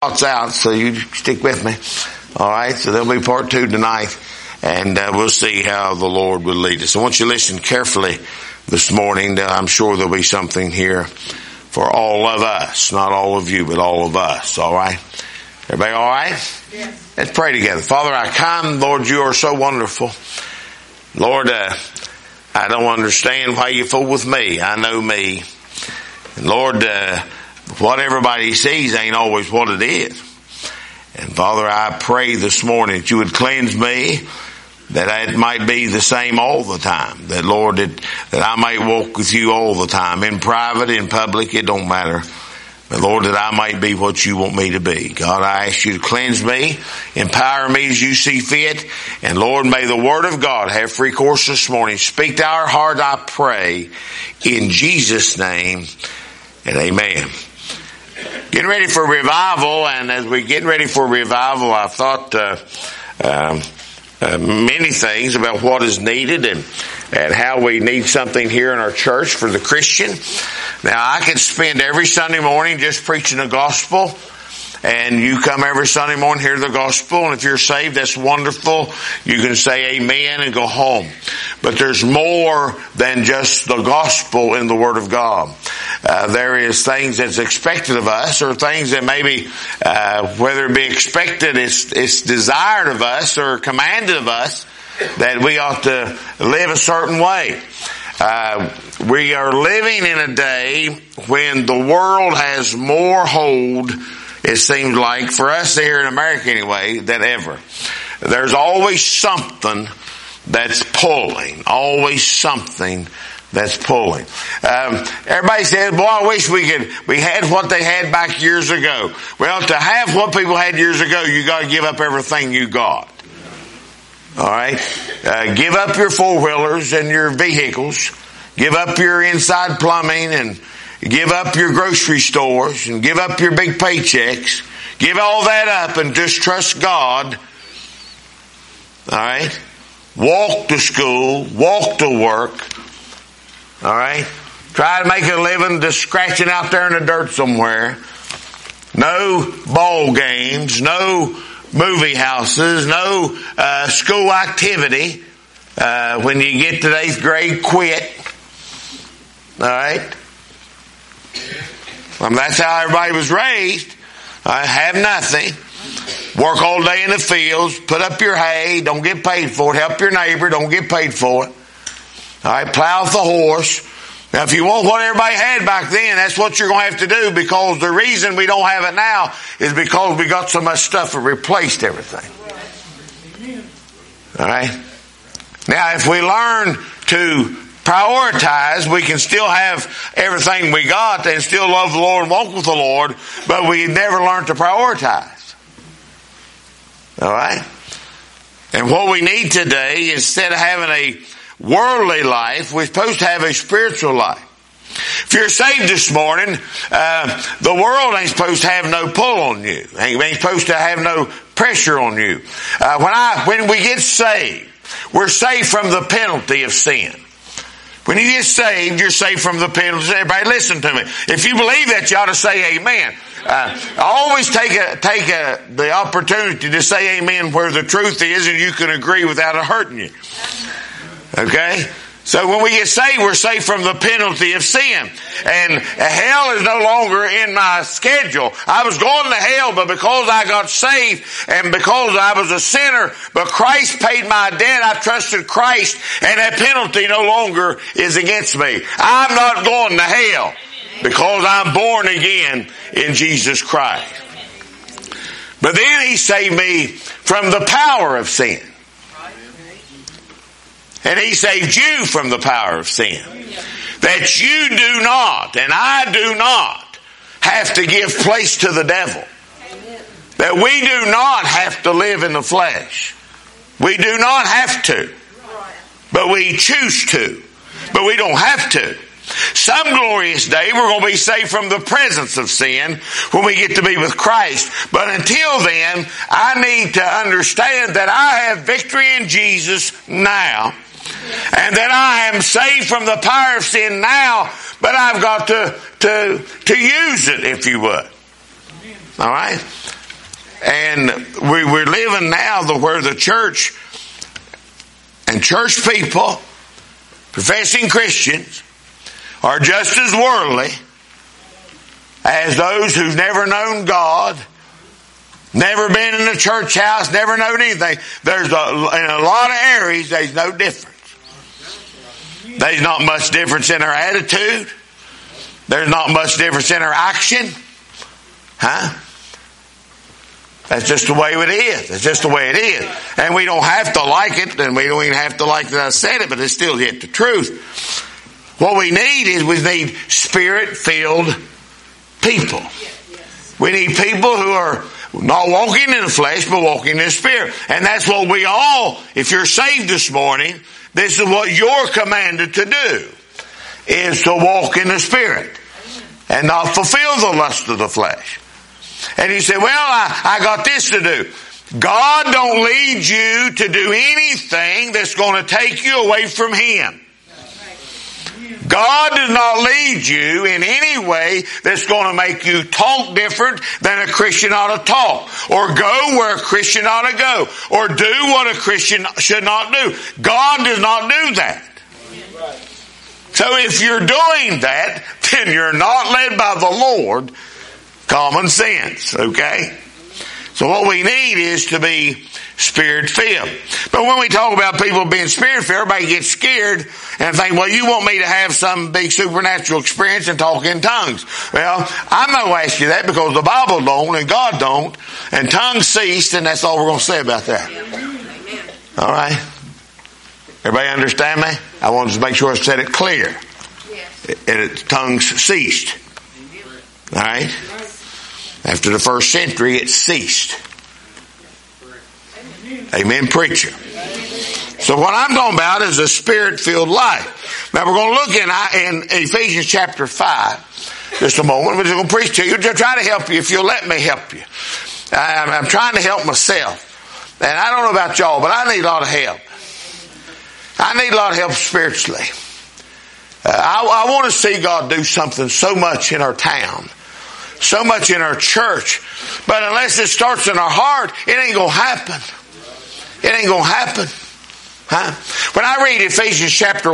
thoughts out, so you stick with me. All right, so there'll be part 2 tonight, and we'll see how the Lord will lead us. I want you to listen carefully this morning. I'm sure there'll be something here for all of us, not all of you, but all of us. All right, everybody, all right? Yes. Let's pray together. Father, I come, Lord, you are so wonderful. Lord, I don't understand why you fool with me. I know me, and Lord, what everybody sees ain't always what it is. And Father, I pray this morning that you would cleanse me, that it might be the same all the time. That Lord, that I might walk with you all the time. In private, in public, it don't matter. But Lord, that I might be what you want me to be. God, I ask you to cleanse me, empower me as you see fit. And Lord, may the word of God have free course this morning. Speak to our heart, I pray, in Jesus' name, and amen. Getting ready for revival, and as we're getting ready for revival, I thought many things about what is needed and how we need something here in our church for the Christian. Now, I could spend every Sunday morning just preaching the gospel, and you come every Sunday morning, hear the gospel, and if you're saved, that's wonderful. You can say amen and go home. But there's more than just the gospel in the Word of God. There is things that's expected of us, or things that maybe, whether it be expected, it's desired of us or commanded of us, that we ought to live a certain way. We are living in a day when the world has more hold, it seems like, for us here in America anyway, than ever. There's always something that's pulling. Always something that's pulling. Everybody says, boy, I wish we had what they had back years ago. Well, to have what people had years ago, you got to give up everything you got. All right? Give up your four-wheelers and your vehicles. Give up your inside plumbing, and give up your grocery stores, and give up your big paychecks. Give all that up and just trust God. All right? Walk to school. Walk to work. All right? Try to make a living just scratching out there in the dirt somewhere. No ball games. No movie houses. No school activity. When you get to the 8th grade, quit. All right? That's how everybody was raised. Have nothing. Work all day in the fields. Put up your hay. Don't get paid for it. Help your neighbor. Don't get paid for it. All right? Plow with the horse. Now, if you want what everybody had back then, that's what you're going to have to do, because the reason we don't have it now is because we got so much stuff that replaced everything. All right? Now, if we learn to prioritize, we can still have everything we got and still love the Lord and walk with the Lord, but we never learn to prioritize. All right? And what we need today, instead of having a worldly life, we're supposed to have a spiritual life. If you're saved this morning, the world ain't supposed to have no pull on you. Ain't supposed to have no pressure on you. When we get saved, we're saved from the penalty of sin. When you get saved, you're saved from the penalty. Everybody listen to me. If you believe that, you ought to say amen. I always take the opportunity to say amen where the truth is, and you can agree without it hurting you. Okay? So when we get saved, we're saved from the penalty of sin. And hell is no longer in my schedule. I was going to hell, but because I got saved and because I was a sinner, but Christ paid my debt, I trusted Christ, and that penalty no longer is against me. I'm not going to hell because I'm born again in Jesus Christ. But then He saved me from the power of sin. And He saved you from the power of sin. That you do not, and I do not, have to give place to the devil. That we do not have to live in the flesh. We do not have to. But we choose to. But we don't have to. Some glorious day we're going to be saved from the presence of sin when we get to be with Christ. But until then, I need to understand that I have victory in Jesus now. And that I am saved from the power of sin now, but I've got to use it, if you would. All right? And we're living now where the church and church people, professing Christians, are just as worldly as those who've never known God, never been in a church house, never known anything. In a lot of areas, there's no difference. There's not much difference in our attitude. There's not much difference in our action. That's just the way it is. It's just the way it is. And we don't have to like it, and we don't even have to like that I said it, but it's still yet the truth. What we need Spirit-filled people. We need people who are not walking in the flesh, but walking in the Spirit. And that's what we all, if you're saved this morning, this is what you're commanded to do, is to walk in the Spirit and not fulfill the lust of the flesh. And you say, well, I got this to do. God don't lead you to do anything that's going to take you away from Him. God does not lead you in any way that's going to make you talk different than a Christian ought to talk, or go where a Christian ought to go, or do what a Christian should not do. God does not do that. So if you're doing that, then you're not led by the Lord. Common sense, okay? So what we need is to be Spirit-filled. But when we talk about people being Spirit-filled, everybody gets scared and think, well, you want me to have some big supernatural experience and talk in tongues. Well, I'm not going to ask you that because the Bible don't and God don't, and tongues ceased, and that's all we're going to say about that. All right? Everybody understand me? I wanted to make sure I said it clear. And tongues ceased. All right? After the first century, it ceased. Amen, preacher. So what I'm talking about is a Spirit-filled life. Now we're going to look in Ephesians chapter 5. Just a moment. We're just going to preach to you. Just try to help you if you'll let me help you. I'm trying to help myself. And I don't know about y'all, but I need a lot of help. I need a lot of help spiritually. I want to see God do something so much in our town, so much in our church. But unless it starts in our heart, it ain't going to happen. It ain't going to happen. When I read Ephesians chapter 1,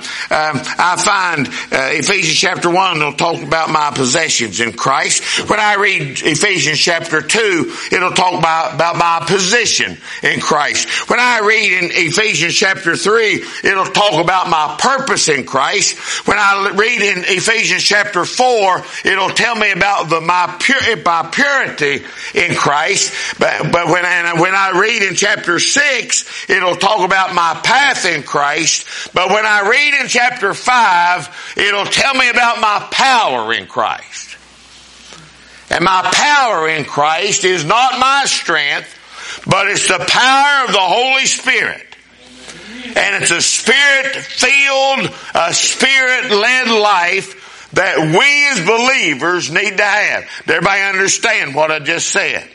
I find Ephesians chapter 1 will talk about my possessions in Christ. When I read Ephesians chapter 2, it'll talk about my position in Christ. When I read in Ephesians chapter 3, it'll talk about my purpose in Christ. When I read in Ephesians chapter 4, it'll tell me about my purity in Christ. But when I read in chapter 6, it'll talk about my path in Christ. But when I read in chapter 5, it'll tell me about my power in Christ. And my power in Christ is not my strength, but it's the power of the Holy Spirit. And it's a Spirit-filled, a Spirit-led life that we as believers need to have. Does everybody understand what I just said?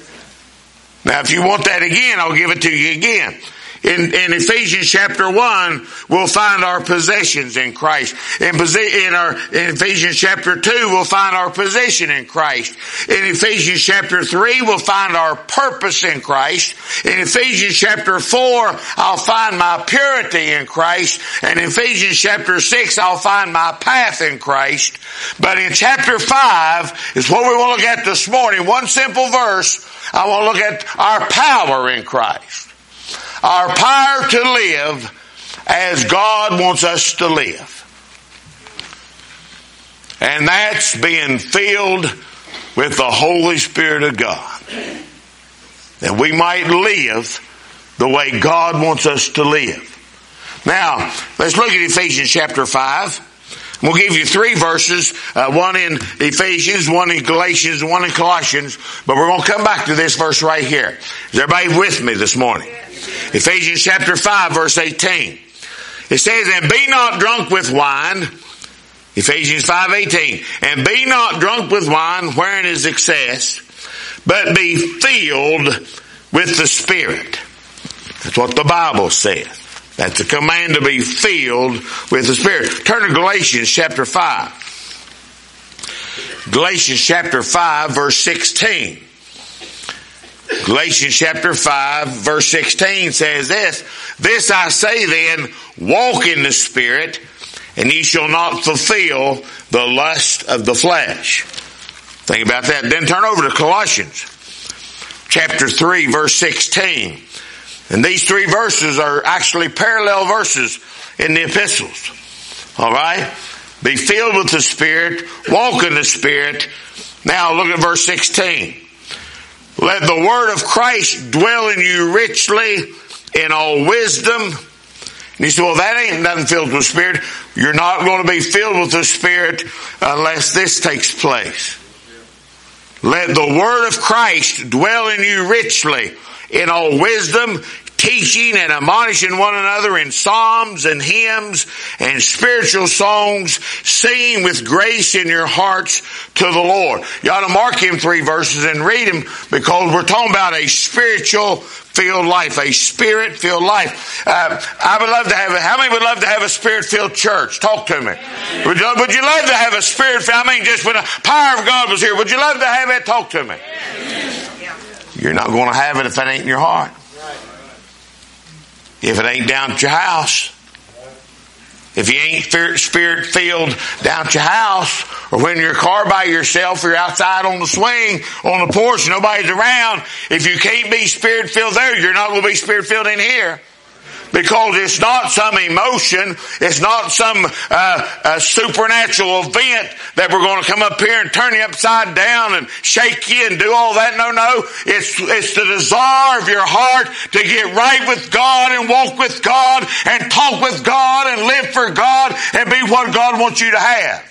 Now if you want that again, I'll give it to you again. In Ephesians chapter 1, we'll find our possessions in Christ. In Ephesians chapter 2, we'll find our position in Christ. In Ephesians chapter 3, we'll find our purpose in Christ. In Ephesians chapter 4, I'll find my purity in Christ. And in Ephesians chapter 6, I'll find my path in Christ. But in chapter 5 is what we want to look at this morning. One simple verse. I want to look at our power in Christ. Our power to live as God wants us to live. And that's being filled with the Holy Spirit of God. That we might live the way God wants us to live. Now, let's look at Ephesians chapter 5. We'll give you 3 verses, one in Ephesians, one in Galatians, and one in Colossians. But we're going to come back to this verse right here. Is everybody with me this morning? Ephesians chapter 5 verse 18. It says, and be not drunk with wine. Ephesians 5:18. And be not drunk with wine wherein is excess, but be filled with the Spirit. That's what the Bible says. That's a command to be filled with the Spirit. Turn to Galatians chapter 5. Galatians chapter 5 verse 16. Galatians chapter 5 verse 16 says this, "This I say then, walk in the Spirit, and ye shall not fulfill the lust of the flesh." Think about that. Then turn over to Colossians chapter 3 verse 16. And these three verses are actually parallel verses in the epistles. Alright? Be filled with the Spirit, walk in the Spirit. Now look at verse 16. "Let the word of Christ dwell in you richly in all wisdom." And you say, well, that ain't nothing filled with the Spirit. You're not going to be filled with the Spirit unless this takes place. "Let the word of Christ dwell in you richly in all wisdom, teaching and admonishing one another in psalms and hymns and spiritual songs, singing with grace in your hearts to the Lord." You ought to mark him 3 verses and read them, because we're talking about a spiritual filled life, a spirit filled life. I would love to have how many would love to have a spirit filled church? Talk to me. Would you love to have a spirit filled? I mean, just when the power of God was here, would you love to have it? Talk to me. You're not going to have it if it ain't in your heart. If it ain't down at your house. If you ain't spirit filled down at your house, or when you're in your car by yourself, or you're outside on the swing, on the porch, nobody's around, if you can't be spirit filled there, you're not going to be spirit filled in here. Because it's not some emotion, it's not some supernatural event that we're going to come up here and turn you upside down and shake you and do all that. No. It's the desire of your heart to get right with God and walk with God and talk with God and live for God and be what God wants you to have.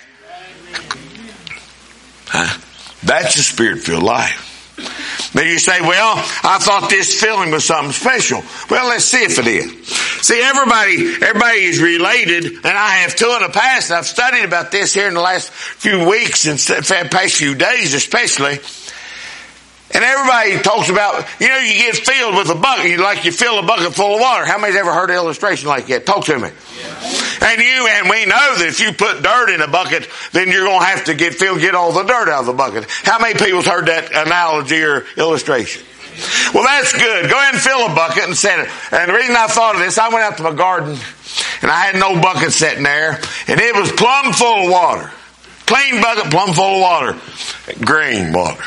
That's a spirit-filled life. Now you say, well, I thought this feeling was something special. Well, let's see if it is. See, everybody is related, and I have too in the past, and I've studied about this here in the last few weeks and past few days especially. And everybody talks about, you get filled with a bucket, like you fill a bucket full of water. How many's ever heard an illustration like that? Talk to me. Yeah. And we know that if you put dirt in a bucket, then you're going to have to get all the dirt out of the bucket. How many people's heard that analogy or illustration? Well, that's good. Go ahead and fill a bucket and set it. And the reason I thought of this, I went out to my garden and I had an old bucket sitting there, and it was plumb full of water. Clean bucket, plumb full of water. Green water.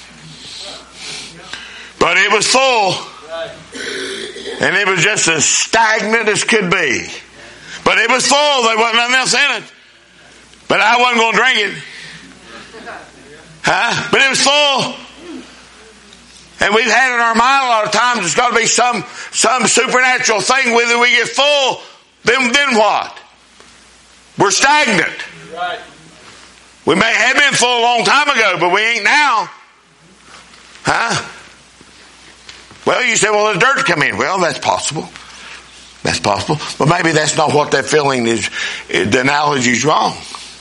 But it was full, and it was just as stagnant as could be. But it was full. There wasn't nothing else in it. But I wasn't going to drink it. But it was full. And we've had in our mind a lot of times there's got to be some supernatural thing. Whether we get full, then what? We're stagnant. We may have been full a long time ago, but we ain't now. Well, you say, well, the dirt come in. Well, that's possible. That's possible. But maybe that's not what that feeling is. The analogy's wrong.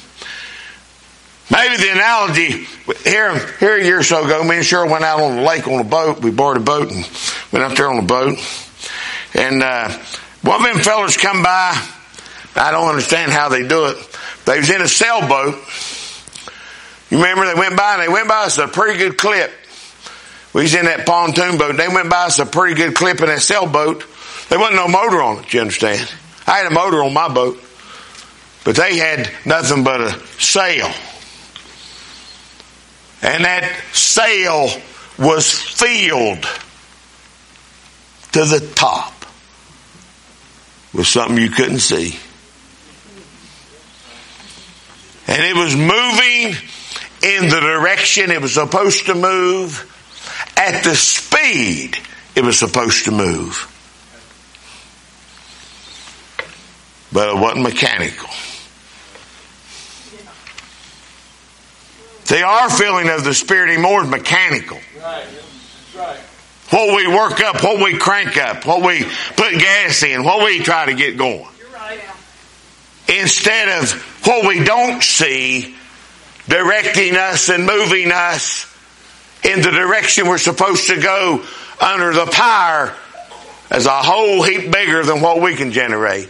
Maybe the analogy, here a year or so ago, me and Cheryl went out on the lake on a boat. We borrowed a boat and went out there on a boat. And one of them fellas come by. I don't understand how they do it. They was in a sailboat. You remember they went by us at a pretty good clip. We was in that pontoon boat. They went by us a pretty good clip in that sailboat. There wasn't no motor on it, you understand? I had a motor on my boat. But they had nothing but a sail. And that sail was filled to the top with something you couldn't see. And it was moving in the direction it was supposed to move, at the speed it was supposed to move. But it wasn't mechanical. See, our feeling of the Spirit anymore is mechanical. Right. That's right. What we work up, what we crank up, what we put gas in, what we try to get going. You're right. Instead of what we don't see directing us and moving us in the direction we're supposed to go under the power as a whole heap bigger than what we can generate.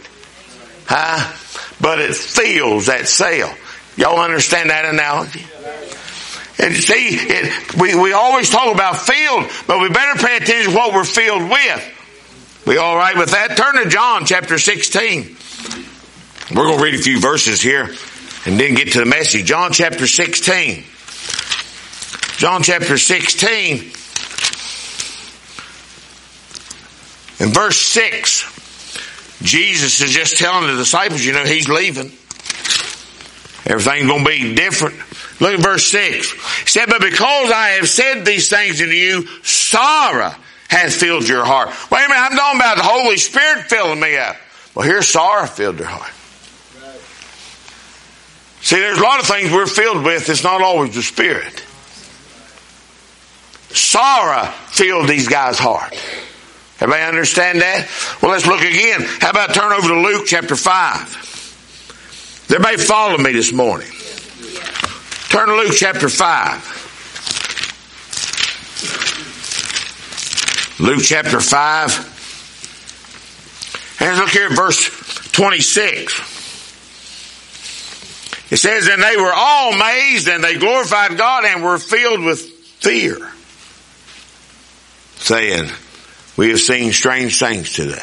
But it fills that sail. Y'all understand that analogy? And see, we always talk about filled, but we better pay attention to what we're filled with. We all right with that? Turn to John chapter 16. We're going to read a few verses here and then get to the message. John chapter 16. John chapter 16 and verse 6. Jesus is just telling the disciples, He's leaving. Everything's going to be different. Look at verse 6. He said, but because I have said these things unto you, sorrow has filled your heart. Wait a minute, I'm talking about the Holy Spirit filling me up. Well, here sorrow filled their heart. See, there's a lot of things we're filled with. It's not always the Spirit. Sorrow filled these guys' heart. Everybody understand that? Well, let's look again. How about turn over to Luke chapter 5. Everybody follow me this morning. Turn to Luke chapter 5. Luke chapter 5. And let's look here at verse 26. It says, and they were all amazed, and they glorified God, and were filled with fear, saying, we have seen strange things today.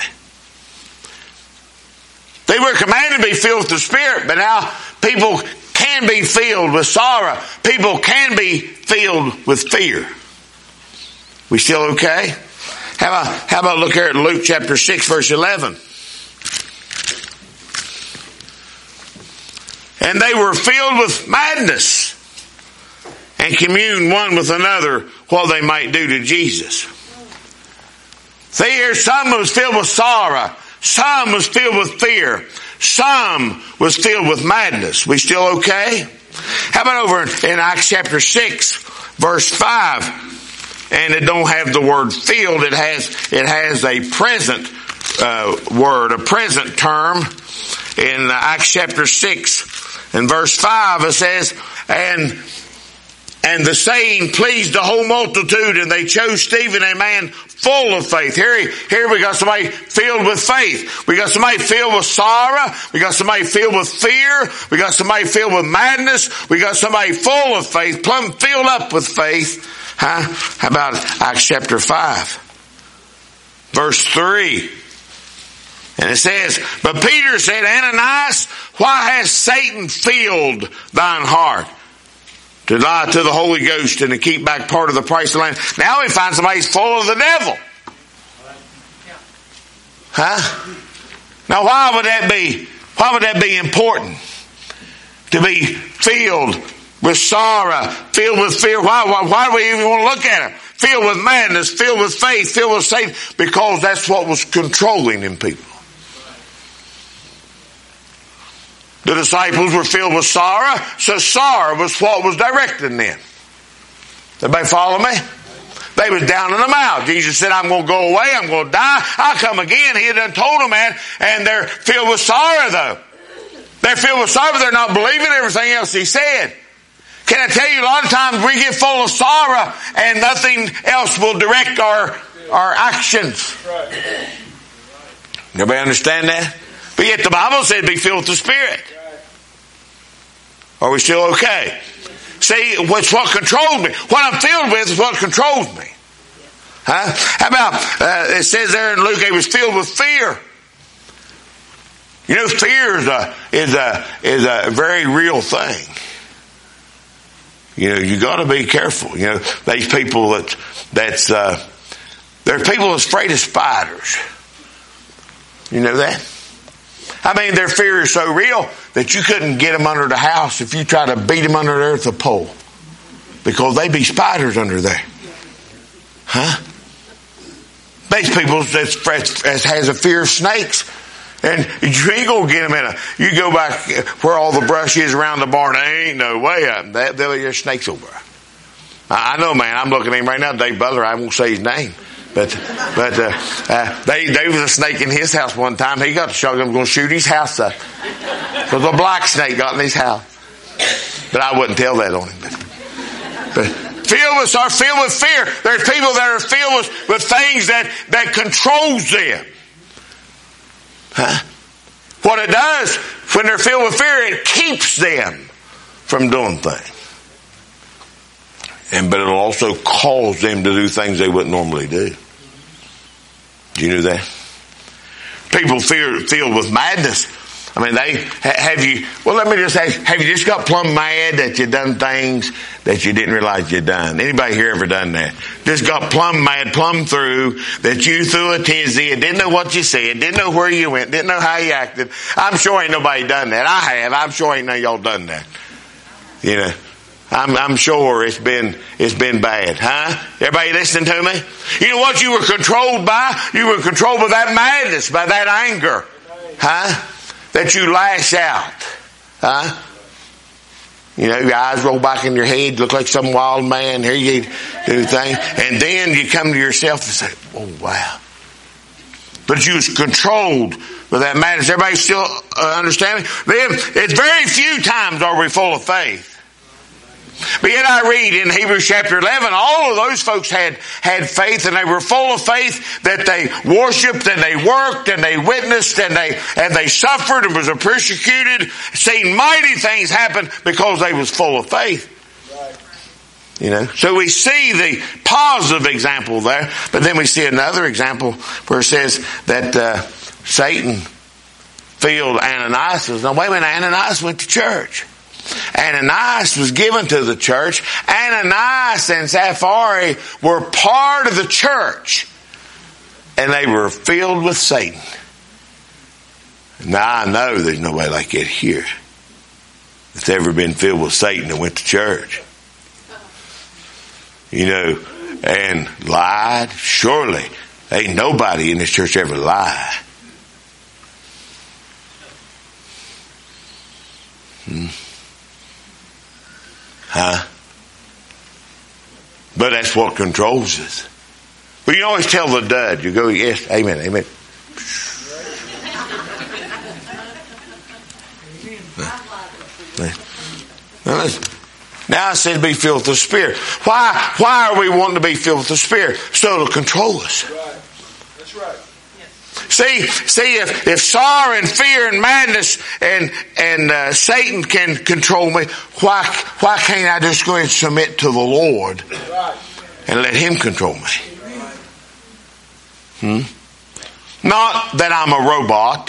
They were commanded to be filled with the Spirit, but now people can be filled with sorrow. People can be filled with fear. We still okay? How about look here at Luke chapter 6 verse 11. And they were filled with madness and communed one with another what they might do to Jesus. See here, some was filled with sorrow. Some was filled with fear. Some was filled with madness. We still okay? How about over in Acts chapter 6 verse 5? And it don't have the word filled. It has a present word, a present term. In Acts chapter 6 and verse 5 it says, and the saying pleased the whole multitude, and they chose Stephen, a man full of faith. Here we got somebody filled with faith. We got somebody filled with sorrow. We got somebody filled with fear. We got somebody filled with madness. We got somebody full of faith, plumb filled up with faith. How about Acts chapter 5, verse 3? And it says, but Peter said, Ananias, why has Satan filled thine heart to lie to the Holy Ghost and to keep back part of the price of the land? Now we find somebody's full of the devil. Now why would that be? Why would that be important? To be filled with sorrow, filled with fear. Why do we even want to look at it? Filled with madness, filled with faith, filled with Satan. Because that's what was controlling in people. The disciples were filled with sorrow, so sorrow was what was directing them. Everybody follow me? They was down in the mouth. Jesus said, I'm going to go away, I'm going to die, I'll come again. He had done told them that, and they're filled with sorrow though. They're filled with sorrow, but they're not believing everything else he said. Can I tell you, a lot of times we get full of sorrow and nothing else will direct our actions. Everybody understand that? But yet the Bible said be filled with the Spirit. Are we still okay? See, it's what controls me. What I'm filled with is what controls me. How about, it says there in Luke, he was filled with fear. You know, fear is a very real thing. You know, you got to be careful. You know, these people there's people that's afraid of spiders. You know that? I mean, their fear is so real that you couldn't get them under the house if you try to beat them under there with a pole, because they be spiders under there. These people that has a fear of snakes. And you ain't gonna get them you go back where all the brush is around the barn. There ain't no way up. There's snakes over there. I know, man. I'm looking at him right now, Dave Butler. I won't say his name. But there was a snake in his house one time. He got the shotgun, going to shoot his house up. Because a black snake got in his house. But I wouldn't tell that on him. But filled with fear. There's people that are filled with things that controls them. What it does, when they're filled with fear, it keeps them from doing things. But it'll also cause them to do things they wouldn't normally do. Do you know that? People filled with madness. I mean, let me just ask, have you just got plumb mad that you done things that you didn't realize you'd done? Anybody here ever done that? Just got plumb mad, plumb through, that you threw a tizzy and didn't know what you said, didn't know where you went, didn't know how you acted. I'm sure ain't nobody done that. I have. I'm sure ain't none of y'all done that. You know, I'm sure it's been bad, huh? Everybody listening to me? You know what you were controlled by? You were controlled by that madness, by that anger, huh? That you lash out, huh? You know, your eyes roll back in your head, look like some wild man. Here you do things, and then you come to yourself and say, "Oh wow!" But you was controlled by that madness. Everybody still understanding? It's very few times are we full of faith. But yet I read in Hebrews chapter 11, all of those folks had faith, and they were full of faith that they worshiped and they worked and they witnessed and they suffered and was persecuted, seen mighty things happen because they was full of faith. You know, so we see the positive example there, but then we see another example where it says that Satan filled Ananias. Now wait a minute, Ananias went to church. Ananias was given to the church. Ananias and Sapphira were part of the church. And they were filled with Satan. Now I know there's nobody like it here that's ever been filled with Satan and went to church. You know, and lied. Surely ain't nobody in this church ever lied. Huh? But that's what controls us. Well, you always tell the dud. You go, yes, amen, amen. Now I said be filled with the Spirit. Why are we wanting to be filled with the Spirit? So it'll control us. That's right. See, if sorrow and fear and madness and Satan can control me, why can't I just go and submit to the Lord and let Him control me? Not that I'm a robot.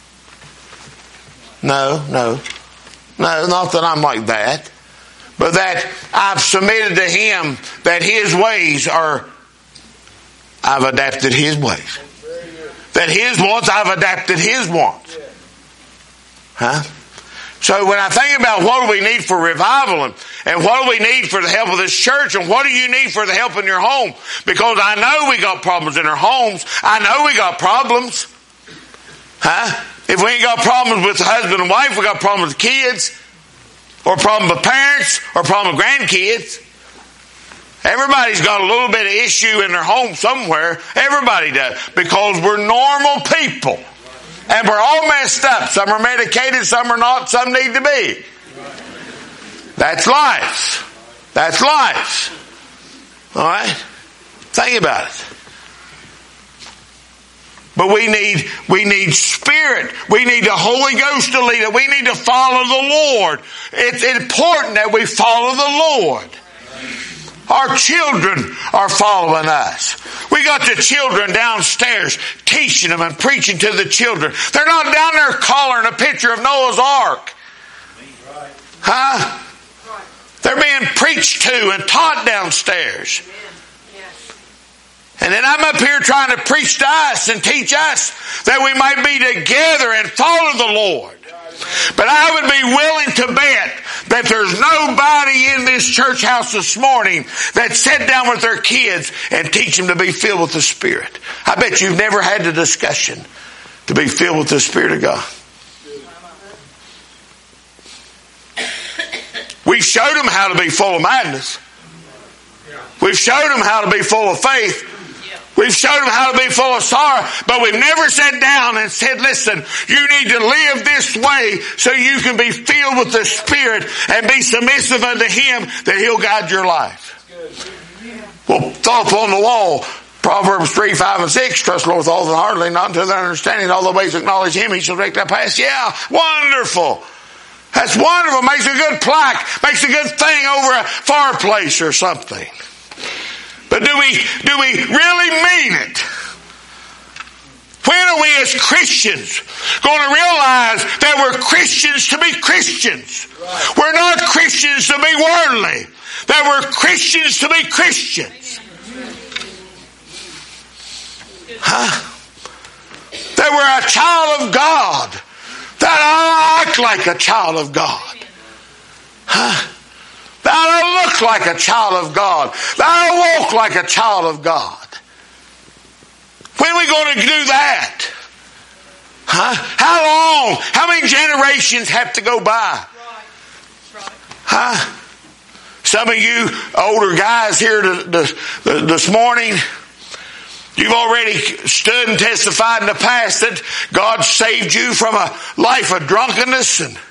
No, not that I'm like that. But that I've submitted to Him, that His ways I've adapted His ways. That His wants, I've adapted His wants. Huh? So when I think about what do we need for revival and what do we need for the help of this church and what do you need for the help in your home? Because I know we got problems in our homes. I know we got problems. Huh? If we ain't got problems with the husband and wife, we got problems with kids. Or problem with parents. Or problem with grandkids. Everybody's got a little bit of issue in their home somewhere. Everybody does. Because we're normal people. And we're all messed up. Some are medicated, some are not, some need to be. That's life. That's life. Alright? Think about it. But we need Spirit. We need the Holy Ghost to lead us. We need to follow the Lord. It's important that we follow the Lord. Our children are following us. We got the children downstairs teaching them and preaching to the children. They're not down there collaring a picture of Noah's Ark. Huh? They're being preached to and taught downstairs. And then I'm up here trying to preach to us and teach us that we might be together and follow the Lord. But I would be willing to bet that there's nobody in this church house this morning that sat down with their kids and teach them to be filled with the Spirit. I bet you've never had the discussion to be filled with the Spirit of God. We've showed them how to be full of madness. We've showed them how to be full of faith. We've showed them how to be full of sorrow, but we've never sat down and said, listen, you need to live this way so you can be filled with the Spirit and be submissive unto Him that He'll guide your life. Well, thought on the wall, Proverbs 3, 5, and 6, trust the Lord with all their heart, lean not unto their understanding, all the ways acknowledge Him, He shall direct thy path. Yeah, wonderful. That's wonderful. Makes a good plaque. Makes a good thing over a fireplace or something. But do we really mean it? When are we as Christians going to realize that we're Christians to be Christians? We're not Christians to be worldly. That we're Christians to be Christians. That we're a child of God. That I act like a child of God. That I look like a child of God. That I walk like a child of God. When are we going to do that? How long? How many generations have to go by? Some of you older guys here this morning, you've already stood and testified in the past that God saved you from a life of drunkenness and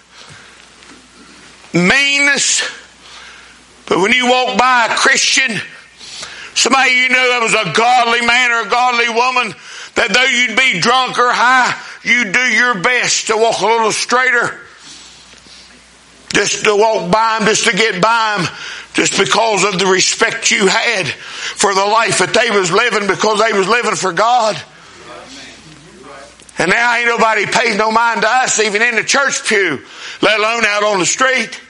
meanness. But when you walk by a Christian, somebody you know that was a godly man or a godly woman, that though you'd be drunk or high, you do your best to walk a little straighter. Just to walk by them, just to get by them, just because of the respect you had for the life that they was living, because they was living for God. And now ain't nobody pays no mind to us, even in the church pew, let alone out on the street.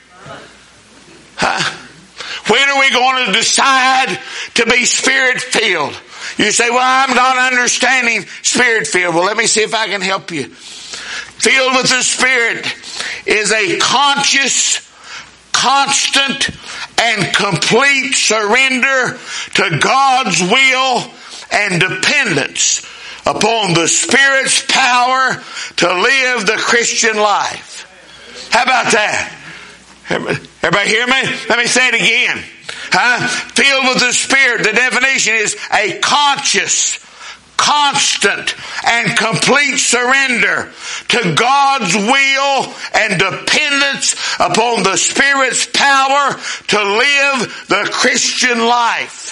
When are we going to decide to be Spirit-filled? You say, well, I'm not understanding Spirit-filled. Well, let me see if I can help you. Filled with the Spirit is a conscious, constant, and complete surrender to God's will and dependence upon the Spirit's power to live the Christian life. How about that? Everybody hear me? Let me say it again. Filled with the Spirit, the definition is a conscious, constant, and complete surrender to God's will and dependence upon the Spirit's power to live the Christian life.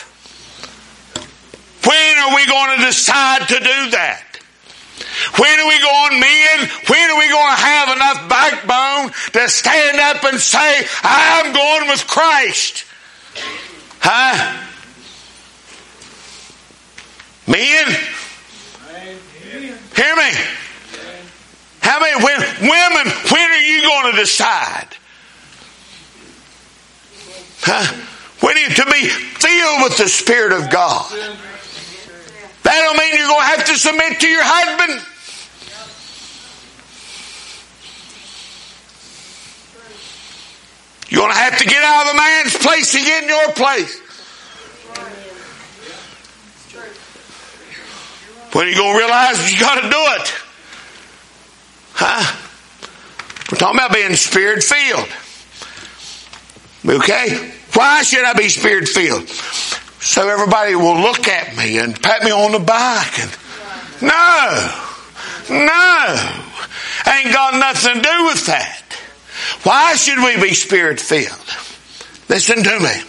When are we going to decide to do that? When are we going, men? When are we going to have enough backbone to stand up and say, I'm going with Christ? Men? Hear me? How many women, when are you going to decide? When are you to be filled with the Spirit of God? That don't mean you're going to have to submit to your husband. You're going to have to get out of the man's place to get in your place. When are you going to realize you got to do it? We're talking about being Spirit-filled. Okay? Why should I be Spirit-filled? So everybody will look at me and pat me on the back. And no. Ain't got nothing to do with that. Why should we be Spirit-filled? Listen to me.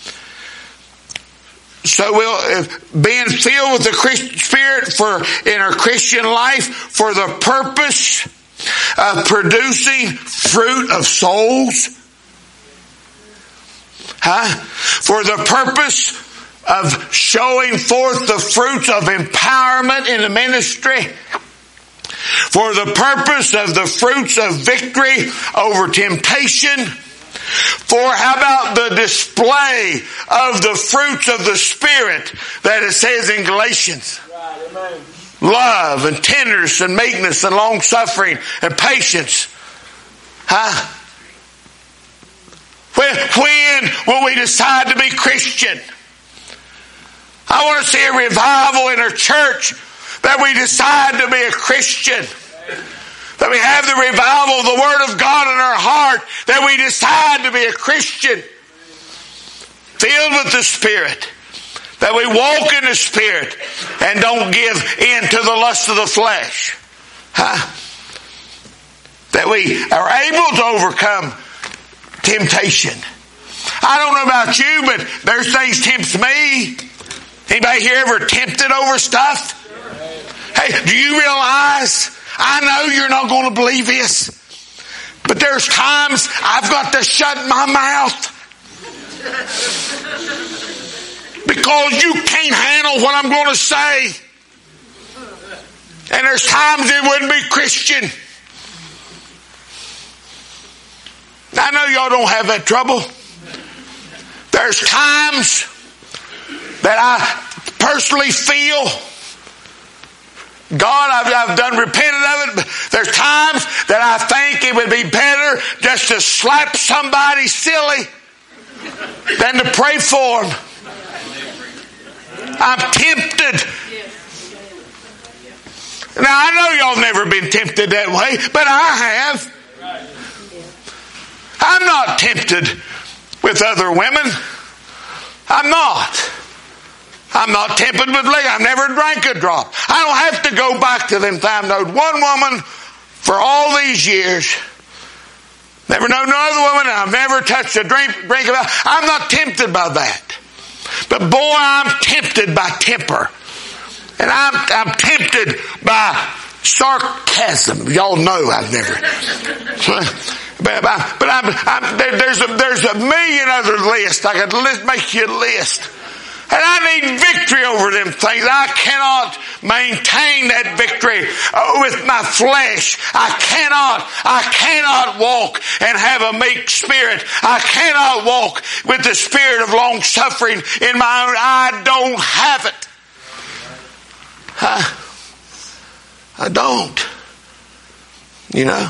So being filled with the Spirit in our Christian life for the purpose of producing fruit of souls. For the purpose of showing forth the fruits of empowerment in the ministry. For the purpose of the fruits of victory over temptation. For how about the display of the fruits of the Spirit that it says in Galatians? Right, amen. Love and tenderness and meekness and long suffering and patience. When will we decide to be Christian? I want to see a revival in our church that we decide to be a Christian. That we have the revival of the Word of God in our heart. That we decide to be a Christian. Filled with the Spirit. That we walk in the Spirit and don't give in to the lust of the flesh. That we are able to overcome temptation. I don't know about you, but there's things tempts me. Anybody here ever tempted over stuff? Hey, do you realize? I know you're not going to believe this, But there's times I've got to shut my mouth. Because you can't handle what I'm going to say. And there's times it wouldn't be Christian. I know y'all don't have that trouble. There's times that I personally feel, God, I've done repented of it, but there's times that I think it would be better just to slap somebody silly than to pray for them. I'm tempted. Now, I know y'all never been tempted that way, but I have. I'm not tempted with other women. I'm not. I'm not tempted with liquor. I've never drank a drop. I don't have to go back to them times. I've known one woman for all these years. Never known no other woman. And I've never touched a drink of that. I'm not tempted by that. But boy, I'm tempted by temper. And I'm tempted by sarcasm. Y'all know I've never. There's a million other lists. I could make you a list. And I need victory over them things. I cannot maintain that victory with my flesh. I cannot walk and have a meek spirit. I cannot walk with the spirit of long suffering in my own. I don't have it. I don't. You know?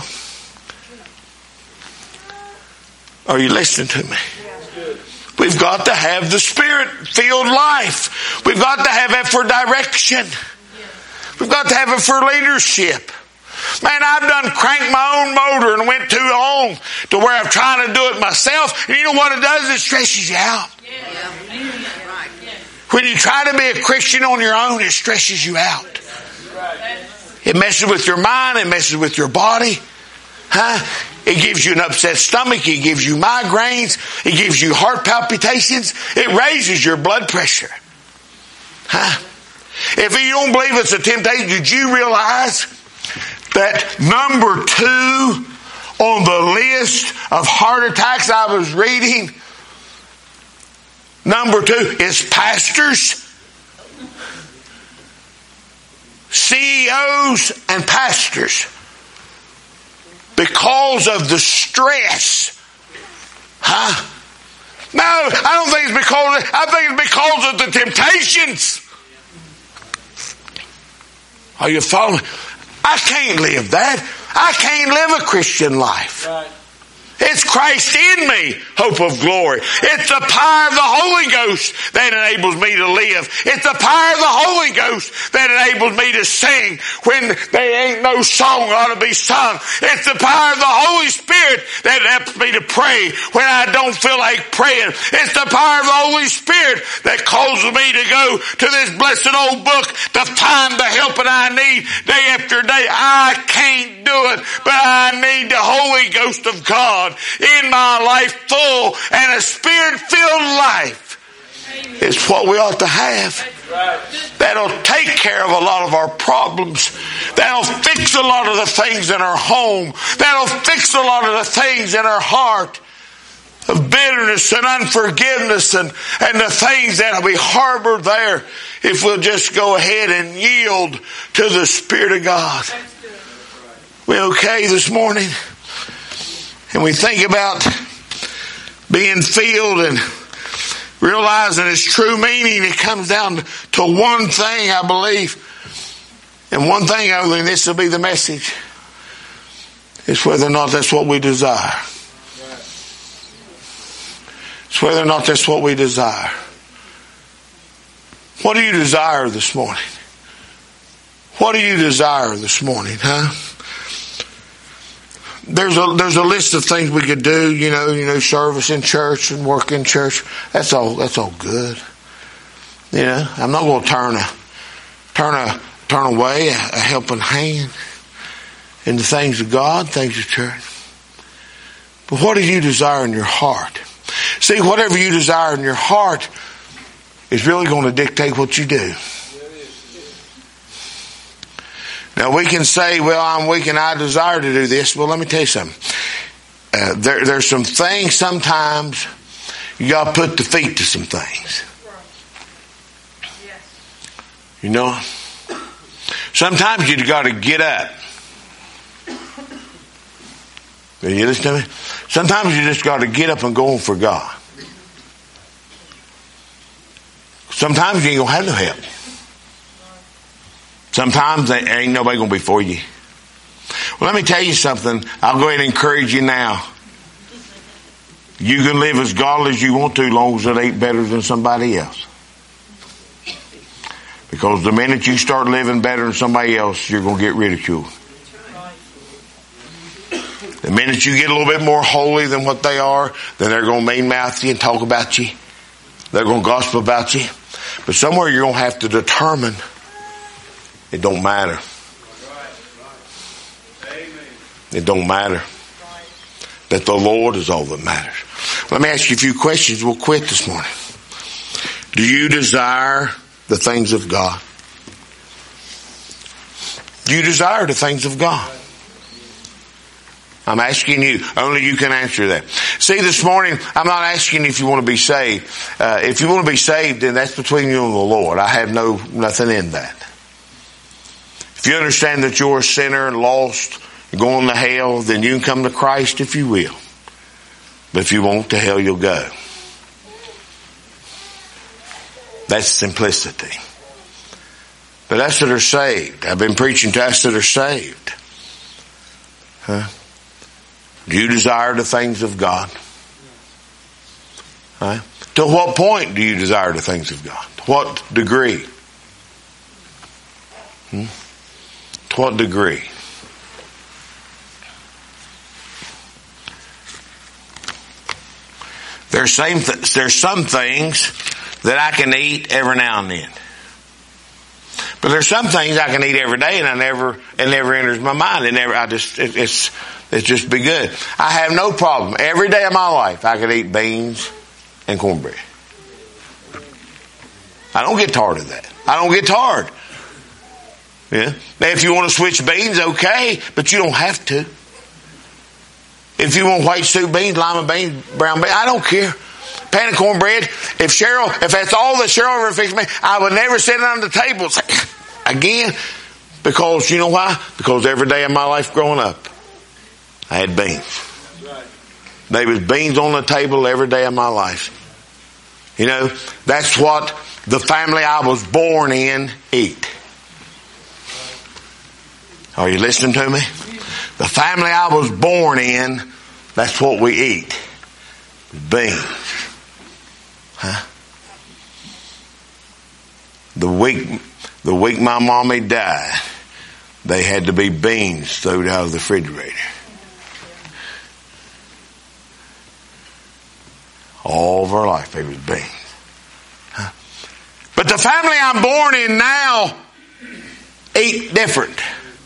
Are you listening to me? We've got to have the Spirit-filled life. We've got to have it for direction. We've got to have it for leadership. Man, I've done cranked my own motor and went too long to where I'm trying to do it myself. And you know what it does? It stresses you out. When you try to be a Christian on your own, it stresses you out. It messes with your mind. It messes with your body. It gives you an upset stomach. It gives you migraines. It gives you heart palpitations. It raises your blood pressure. If you don't believe it's a temptation, did you realize that number 2 on the list of heart attacks I was reading, number 2 is pastors, CEOs, and pastors. Because of the stress. No, I don't think it's because, I think it's because of the temptations. Are you following? I can't live that. I can't live a Christian life. Right. It's Christ in me, hope of glory. It's the power of the Holy Ghost that enables me to live. It's the power of the Holy Ghost that enables me to sing when there ain't no song ought to be sung. It's the power of the Holy Spirit that helps me to pray when I don't feel like praying. It's the power of the Holy Spirit that causes me to go to this blessed old book to find the help that I need day after day. I can't do it, but I need the Holy Ghost of God in my life, full and a Spirit-filled life. It's what we ought to have. That'll take care of a lot of our problems. That'll fix a lot of the things in our home. That'll fix a lot of the things in our heart of bitterness and unforgiveness and the things that we harbor there if we'll just go ahead and yield to the Spirit of God. We okay this morning? And we think about being filled and realizing its true meaning. It comes down to one thing, I believe. And one thing only, and this will be the message. It's whether or not that's what we desire. It's whether or not that's what we desire. What do you desire this morning? What do you desire this morning, There's a list of things we could do, you know, service in church and work in church. That's all good. You know, I'm not going to turn away a helping hand in the things of God, things of church. But what do you desire in your heart? See, whatever you desire in your heart is really going to dictate what you do. Now we can say, well, I'm weak and I desire to do this. Well, let me tell you something. there's some things sometimes you got to put the feet to some things. You know? Sometimes you got to get up. You listen to me? Sometimes you just got to get up and go on for God. Sometimes you ain't going to have no help. Sometimes there ain't nobody going to be for you. Well, let me tell you something. I'll go ahead and encourage you now. You can live as godly as you want to, as long as it ain't better than somebody else. Because the minute you start living better than somebody else, you're going to get ridiculed. The minute you get a little bit more holy than what they are, then they're going to mean-mouth you and talk about you. They're going to gossip about you. But somewhere you're going to have to determine it don't matter. It don't matter. That the Lord is all that matters. Let me ask you a few questions. We'll quit this morning. Do you desire the things of God? Do you desire the things of God? I'm asking you. Only you can answer that. See, this morning, I'm not asking if you want to be saved. If you want to be saved, then that's between you and the Lord. I have nothing in that. If you understand that you're a sinner and lost and going to hell, then you can come to Christ if you will. But if you won't, to hell you'll go. That's simplicity. But us that are saved, I've been preaching to us that are saved. Huh? Do you desire the things of God? Huh? To what point do you desire the things of God? To what degree? To what degree? There's some things that I can eat every now and then. But there's some things I can eat every day and it never enters my mind. It's just be good. I have no problem. Every day of my life I could eat beans and cornbread. I don't get tired of that. I don't get tired. Yeah. Now if you want to switch beans, okay, but you don't have to. If you want white soup beans, lima beans, brown beans, I don't care. Pan of cornbread. If that's all that Cheryl ever fixed me, I would never sit on the table again. Because you know why? Because every day of my life growing up, I had beans. There was beans on the table every day of my life. You know, that's what the family I was born in eat. Are you listening to me? The family I was born in, that's what we eat. Beans. Huh? The week my mommy died, they had to be beans thrown out of the refrigerator. All of our life, it was beans. Huh? But the family I'm born in now eat different.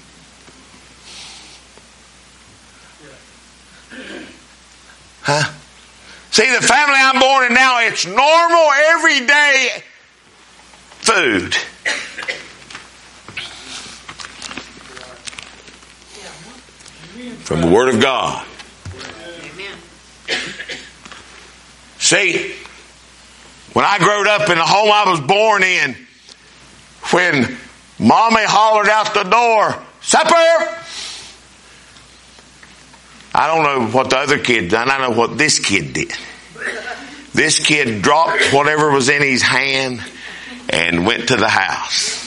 Huh? See, the family I'm born in now, it's normal, everyday food. From the Word of God. See, when I growed up in the home I was born in, when Mommy hollered out the door, supper! I don't know what the other kid done. I know what this kid did. This kid dropped whatever was in his hand and went to the house.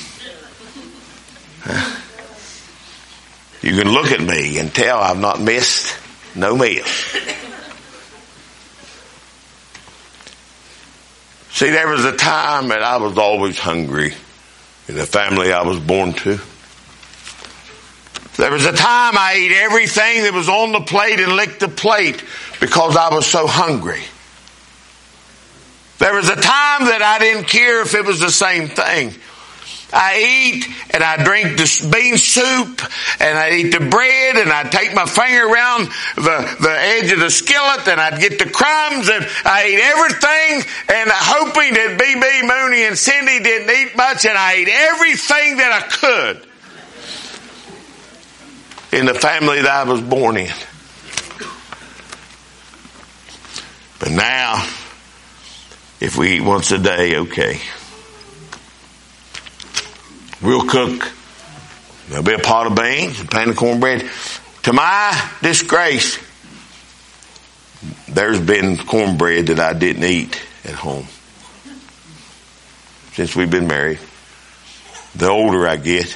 You can look at me and tell I've not missed no meal. See, there was a time that I was always hungry in the family I was born to. There was a time I ate everything that was on the plate and licked the plate because I was so hungry. There was a time that I didn't care if it was the same thing. I eat and I drink the bean soup and I eat the bread and I'd take my finger around the edge of the skillet and I'd get the crumbs and I ate everything and hoping that B.B. Mooney and Cindy didn't eat much, and I ate everything that I could in the family that I was born in. And now, if we eat once a day, okay. We'll cook. There'll be a pot of beans, a pan of cornbread. To my disgrace, there's been cornbread that I didn't eat at home since we've been married. The older I get.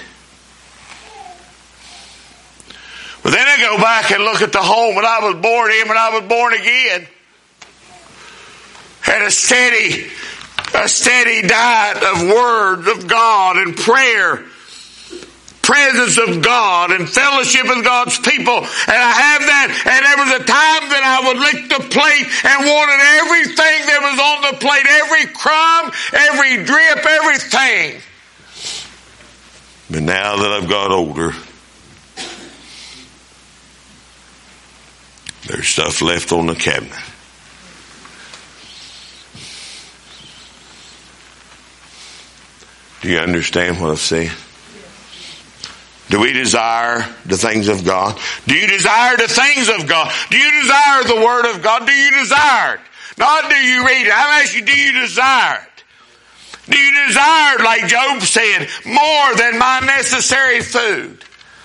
But then I go back and look at the home that I was born in when I was born again. Had a steady diet of words of God and prayer, presence of God and fellowship with God's people. And I have that. And there was a time that I would lick the plate and wanted everything that was on the plate, every crumb, every drip, everything. But now that I've got older, there's stuff left on the cabinet. Do you understand what I'm saying? Do we desire the things of God? Do you desire the things of God? Do you desire the Word of God? Do you desire it? Not do you read it. I'm asking you, do you desire it? Do you desire, like Job said, more than my necessary food?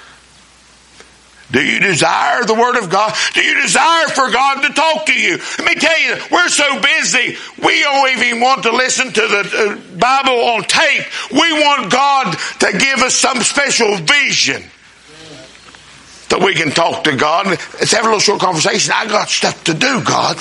Do you desire the Word of God? Do you desire for God to talk to you? Let me tell you, we're so busy, we don't even want to listen to the Bible on tape. We want God to give us some special vision that we can talk to God. Let's have a little short conversation. I got stuff to do, God.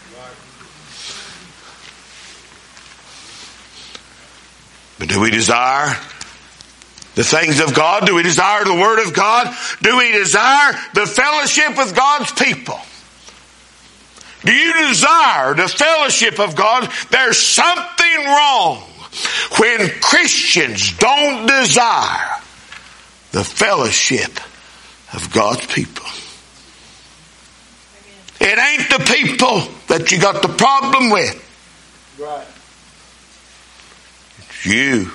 But do we desire the things of God? Do we desire the Word of God? Do we desire the fellowship with God's people? Do you desire the fellowship of God? There's something wrong when Christians don't desire the fellowship of God's people. It ain't the people that you got the problem with. Right. It's you.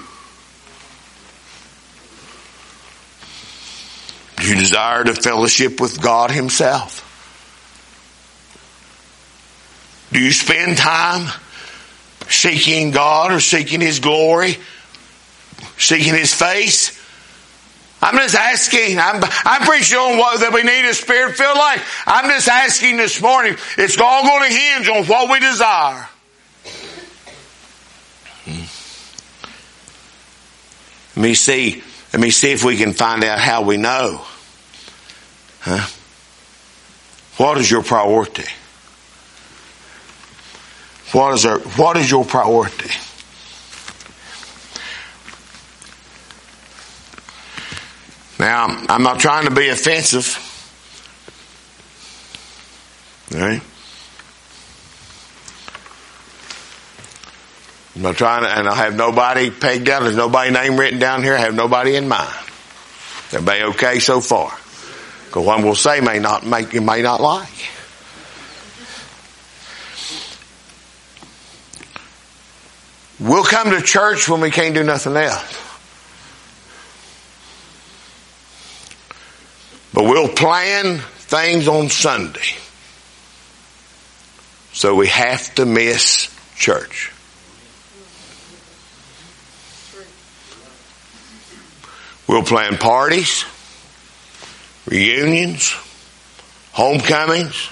Do you desire the fellowship with God Himself? Do you spend time seeking God or seeking His glory? Seeking His face? I'm just asking. I'm pretty sure that we need a Spirit-filled life. I'm just asking this morning. It's all going to hinge on what we desire. Let me see if we can find out how we know. Huh? What is your priority? What is your priority? Now, I'm not trying to be offensive. All right? I'm not trying to, and I have nobody pegged down. There's nobody name written down here. I have nobody in mind. Everybody okay so far? Because one will say you may not like. We'll come to church when we can't do nothing else. But we'll plan things on Sunday. So we have to miss church. We'll plan parties, reunions, homecomings.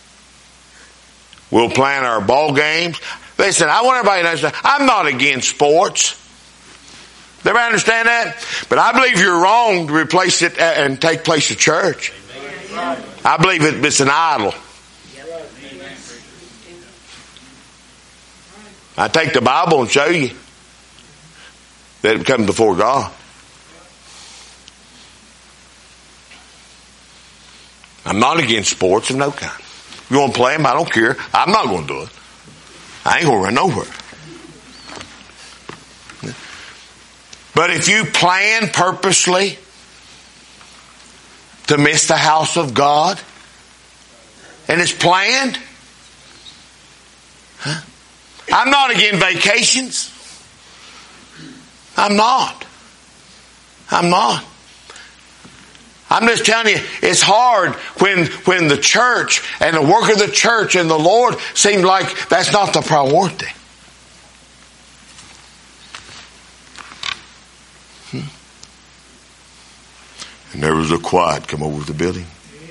We'll plan our ball games. Listen, I want everybody to understand, I'm not against sports. Everybody understand that? But I believe you're wrong to replace it and take place of church. I believe it's an idol. I take the Bible and show you that it comes before God. I'm not against sports of no kind. If you want to play them, I don't care. I'm not going to do it. I ain't going to run nowhere. But if you plan purposely to miss the house of God, and it's planned, I'm not against vacations. I'm not. I'm just telling you, it's hard when the church and the work of the church and the Lord seem like that's not the priority. And there was a quiet come over the building.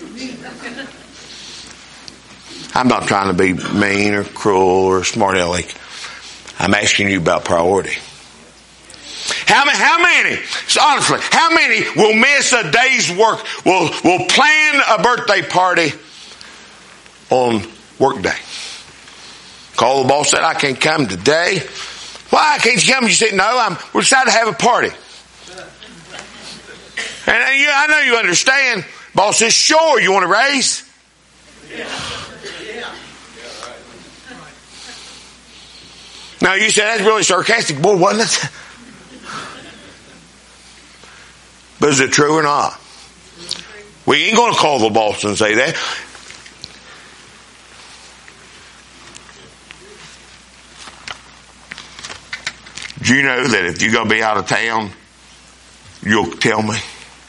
I'm not trying to be mean or cruel or smart aleck. I'm asking you about priority. How many, honestly, how many will miss a day's work, will plan a birthday party on work day? Call the boss, said, I can't come today. Why can't you come? You said, no, we decided to have a party. And I know you understand. Boss says, sure, you want to raise? Now you said, that's really sarcastic. Boy, wasn't it? But is it true or not? We ain't going to call the boss and say that. Do you know that if you're going to be out of town, you'll tell me?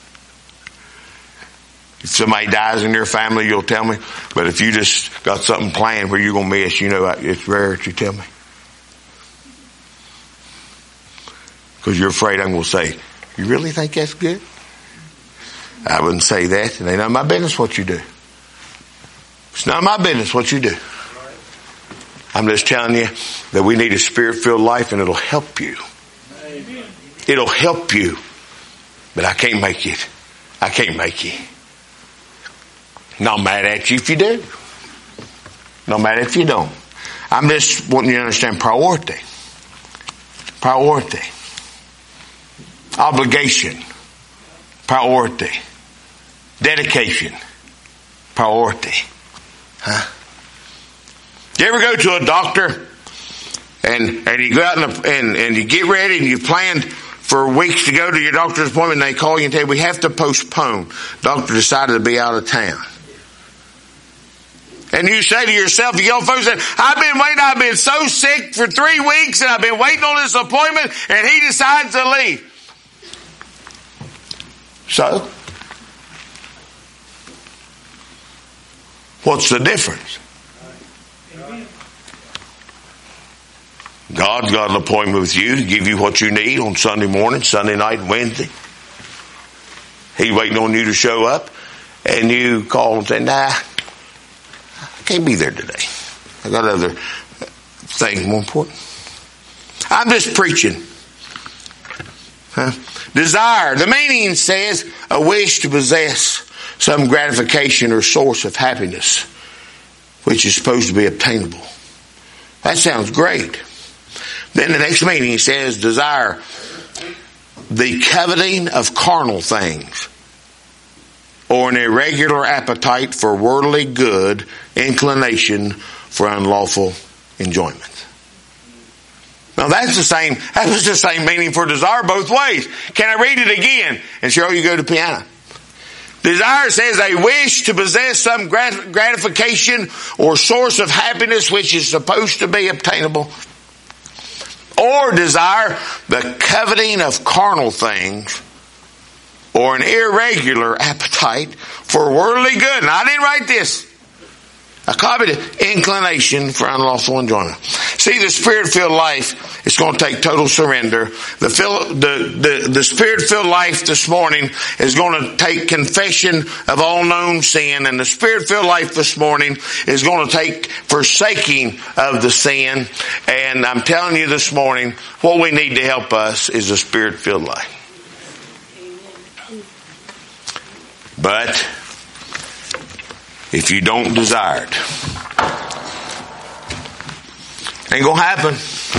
If somebody dies in your family, you'll tell me. But if you just got something planned where you're going to miss, you know it's rare that you tell me. Because you're afraid I'm going to say, you really think that's good? I wouldn't say that. It ain't none of my business what you do. It's none of my business what you do. I'm just telling you that we need a Spirit-filled life, and it'll help you. It'll help you. But I can't make it. I can't make you. Not mad at you if you do. Not mad if you don't. I'm just wanting you to understand priority. Priority. Obligation. Priority. Dedication. Priority. Huh? You ever go to a doctor and you go out and you get ready and you planned for weeks to go to your doctor's appointment, and they call you and tell you, we have to postpone. Doctor decided to be out of town. And you say to yourself, you young folks, I've been so sick for 3 weeks and I've been waiting on this appointment, and he decides to leave. So, what's the difference? God's got an appointment with you to give you what you need on Sunday morning, Sunday night, and Wednesday. He's waiting on you to show up, and you call and say, nah, I can't be there today. I got other things more important. I'm just preaching. Huh? Desire. The meaning says a wish to possess some gratification or source of happiness, which is supposed to be obtainable. That sounds great. Then the next meaning says desire, the coveting of carnal things, or an irregular appetite for worldly good, inclination for unlawful enjoyment. Now that was the same meaning for desire both ways. Can I read it again? And Cheryl, you go to piano. Desire says a wish to possess some gratification or source of happiness which is supposed to be obtainable. Or desire the coveting of carnal things, or an irregular appetite for worldly good. Now I didn't write this. I copied it. Inclination for unlawful enjoyment. See, the Spirit-filled life is going to take total surrender. The Spirit-filled life this morning is going to take confession of all known sin. And the Spirit-filled life this morning is going to take forsaking of the sin. And I'm telling you this morning, what we need to help us is a Spirit-filled life. But if you don't desire it, ain't gonna happen.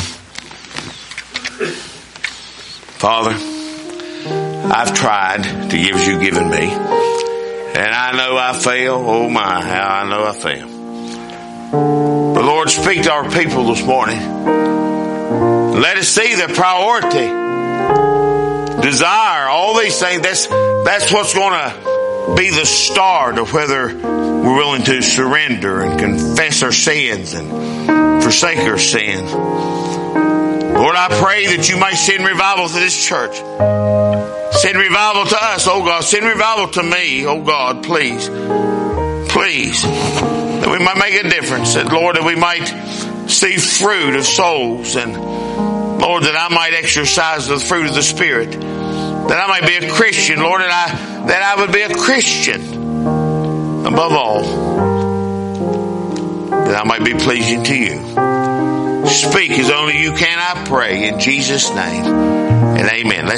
Father, I've tried to give as you've given me, and I know I fail. Oh my, how I know I fail. But Lord, speak to our people this morning. Let us see the priority, desire, all these things. That's what's gonna be the start of whether we're willing to surrender and confess our sins and forsake our sins. Lord, I pray that you may send revival to this church. Send revival to us, oh God. Send revival to me, oh God, please. Please. That we might make a difference. That, Lord, that we might see fruit of souls. And, Lord, that I might exercise the fruit of the Spirit. That I might be a Christian, Lord, that I would be a Christian above all. That I might be pleasing to you. Speak as only you can, I pray, in Jesus' name. And amen.